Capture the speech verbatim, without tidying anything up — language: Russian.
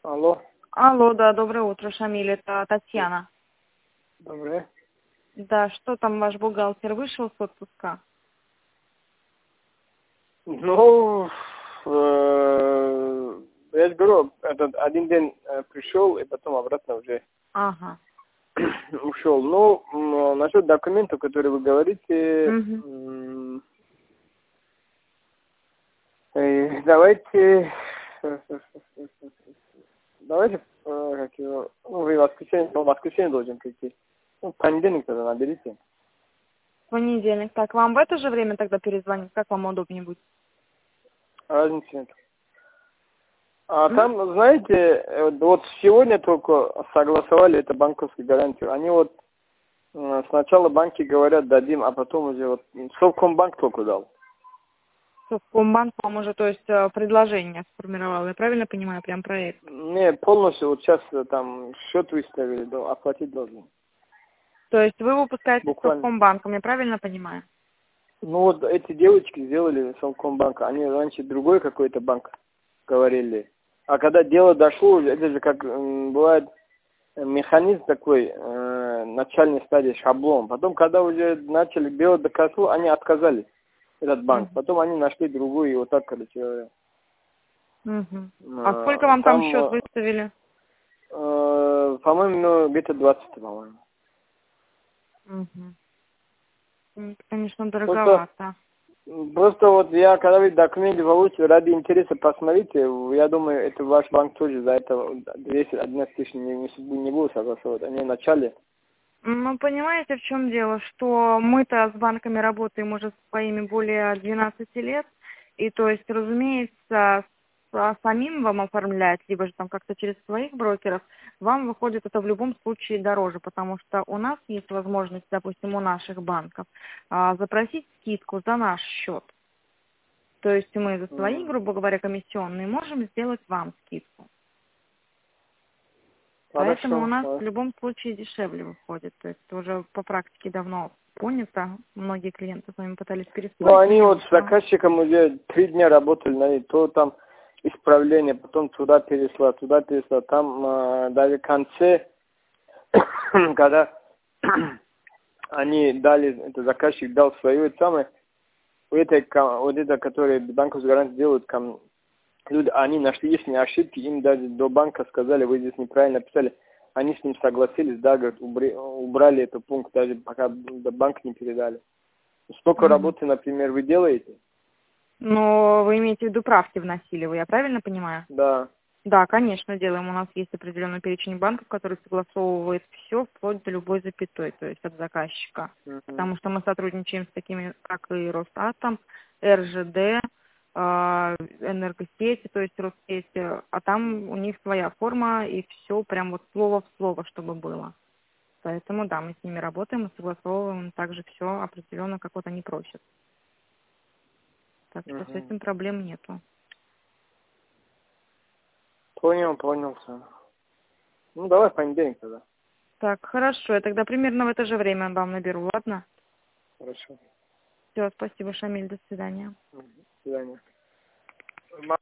Алло. Алло, да, доброе утро, Шамиль, это Татьяна. Доброе. Да, что там ваш бухгалтер вышел с отпуска? Ну, э, я же говорю, этот один день э, пришел и потом обратно уже Ага. ушел. Ну, м, насчет документов, которые вы говорите, Угу. м, э, давайте, давайте, э, как его, ну, вы в воскресенье, ну, в воскресенье должен прийти. Ну, в понедельник тогда наберите. Понедельник. Так, вам в это же время тогда перезвонить? Как вам удобнее будет? Разницы нет. А М? там, знаете, э, вот сегодня только согласовали это банковскую гарантию. Они вот э, сначала банки говорят дадим, а потом уже вот Совкомбанк только дал. Совкомбанк вам уже, то есть, э, предложение сформировал. Я правильно понимаю, прям проект? Не, полностью вот сейчас э, там счет выставили, да, оплатить должен. То есть вы выпускаете с Буквально. Совкомбанком, я правильно понимаю? Ну вот эти девочки сделали Совкомбанк, они раньше другой какой-то банк говорили. А когда дело дошло, это же как м, бывает механизм такой, э, начальной стадии, шаблон. Потом, когда уже начали делать до конца, они отказались, этот банк. Угу. Потом они нашли другую, и вот так, короче, Угу. А сколько э, вам там счет там, выставили? э, по-моему, ну, где-то двадцать, по-моему. Угу. Конечно, Просто, дороговато. просто вот я, когда вы документы получите, ради интереса посмотрите, я думаю, это ваш банк тоже за это двести одиннадцать тысяч не, не, не будет согласовывать. Они вначале. Ну, понимаете, в чем дело, что мы-то с банками работаем уже своими более двенадцати лет, и то есть, разумеется, с- самим вам оформлять, либо же там как-то через своих брокеров, вам выходит это в любом случае дороже, потому что у нас есть возможность, допустим, у наших банков, а, запросить скидку за наш счет. То есть мы за свои, М, грубо говоря, комиссионные можем сделать вам скидку. Поэтому у Хорошо, нас в хорошо. любом случае дешевле выходит. То есть это уже по практике давно понято. Многие клиенты с нами пытались Ну, переспорить, они мне вот с вышло. заказчиком уже три дня работали на ней, то там исправление, потом туда перешла, туда перешла, там э, даже в конце, когда они дали, это заказчик дал свое, это самое, у этой, ко- вот это, которые банковскую гарантию делают, ком- люди, они нашли их ошибки, им даже до банка сказали, вы здесь неправильно написали, они с ним согласились, да, говорят, убри- убрали этот пункт, даже пока до банка не передали. Столько Мгм. работы, например, вы делаете? Но вы имеете в виду правки вносили, вы, я правильно понимаю? Да. Да, конечно, делаем. У нас есть определенный перечень банков, который согласовывает все вплоть до любой запятой, то есть от заказчика. Мгм. Потому что мы сотрудничаем с такими, как и Росатом, эр жэ дэ, а, энергосети, то есть Россети, а там у них своя форма и все прям вот слово в слово, чтобы было. Поэтому да, мы с ними работаем и согласовываем также все определенно, как вот они просят. Так что с Мгм. этим проблем нету. Понял, понял, все. Ну, давай в понедельник тогда. Так, хорошо, я тогда примерно в это же время вам наберу, ладно? Хорошо. Все, спасибо, Шамиль, до свидания. Мгм. До свидания.